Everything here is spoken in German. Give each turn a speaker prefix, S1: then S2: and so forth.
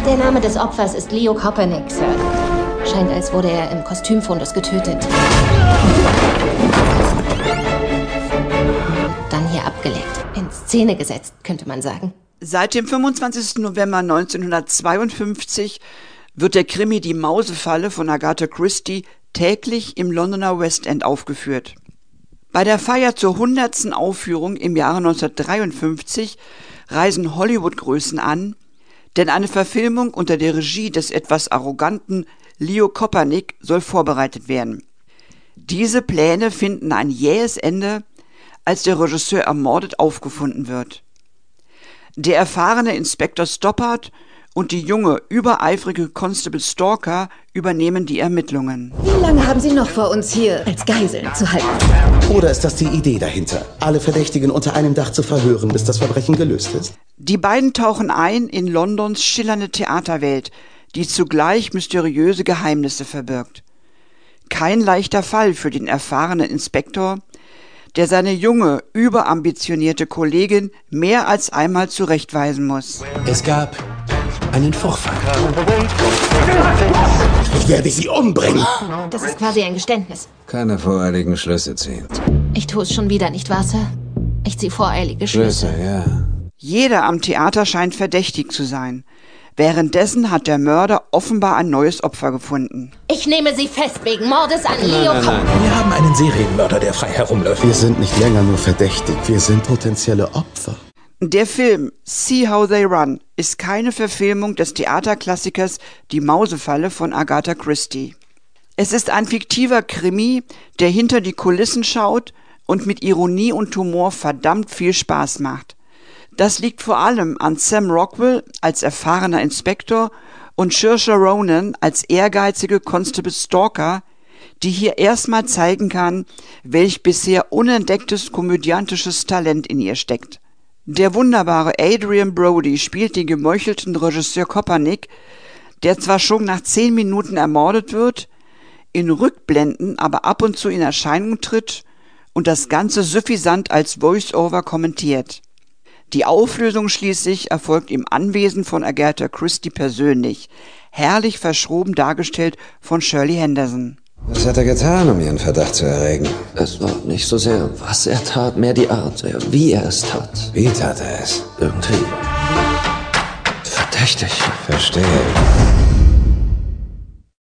S1: Der Name des Opfers ist Leo Koppernick, Sir. Scheint, als wurde er im Kostümfundus getötet. Dann hier abgelegt. In Szene gesetzt, könnte man sagen.
S2: Seit dem 25. November 1952 wird der Krimi Die Mausefalle von Agatha Christie täglich im Londoner West End aufgeführt. Bei der Feier zur 100. Aufführung im Jahre 1953 reisen Hollywood-Größen an, denn eine Verfilmung unter der Regie des etwas arroganten Leo Koppernick soll vorbereitet werden. Diese Pläne finden ein jähes Ende, als der Regisseur ermordet aufgefunden wird. Der erfahrene Inspektor Stoppard und die junge, übereifrige Constable Stalker übernehmen die Ermittlungen.
S1: Wie lange haben Sie noch vor, uns hier als Geiseln zu halten?
S3: Oder ist das die Idee dahinter, alle Verdächtigen unter einem Dach zu verhören, bis das Verbrechen gelöst ist?
S2: Die beiden tauchen ein in Londons schillernde Theaterwelt, die zugleich mysteriöse Geheimnisse verbirgt. Kein leichter Fall für den erfahrenen Inspektor, der seine junge, überambitionierte Kollegin mehr als einmal zurechtweisen muss.
S3: Es gab einen Vorfall. Ich werde Sie umbringen.
S1: Das ist quasi ein Geständnis.
S4: Keine voreiligen Schlüsse ziehen.
S1: Ich tue es schon wieder, nicht wahr, Sir? Ich ziehe voreilige Schlüsse.
S4: Ja.
S2: Jeder am Theater scheint verdächtig zu sein. Währenddessen hat der Mörder offenbar ein neues Opfer gefunden.
S1: Ich nehme Sie fest wegen Mordes an Leo Koppernick.
S3: Wir haben einen Serienmörder, der frei herumläuft. Wir sind nicht länger nur verdächtig, wir sind potenzielle Opfer.
S2: Der Film See How They Run ist keine Verfilmung des Theaterklassikers Die Mausefalle von Agatha Christie. Es ist ein fiktiver Krimi, der hinter die Kulissen schaut und mit Ironie und Humor verdammt viel Spaß macht. Das liegt vor allem an Sam Rockwell als erfahrener Inspektor und Saoirse Ronan als ehrgeizige Constable Stalker, die hier erstmal zeigen kann, welch bisher unentdecktes komödiantisches Talent in ihr steckt. Der wunderbare Adrian Brody spielt den gemeuchelten Regisseur Koppernick, der zwar schon nach 10 Minuten ermordet wird, in Rückblenden aber ab und zu in Erscheinung tritt und das Ganze suffisant als Voice-Over kommentiert. Die Auflösung schließlich erfolgt im Anwesen von Agatha Christie persönlich, herrlich verschroben dargestellt von Shirley Henderson.
S4: Was hat er getan, um ihren Verdacht zu erregen?
S5: Es war nicht so sehr, was er tat, mehr die Art, wie er es tat.
S4: Wie tat er es?
S5: Irgendwie verdächtig.
S4: Verstehe.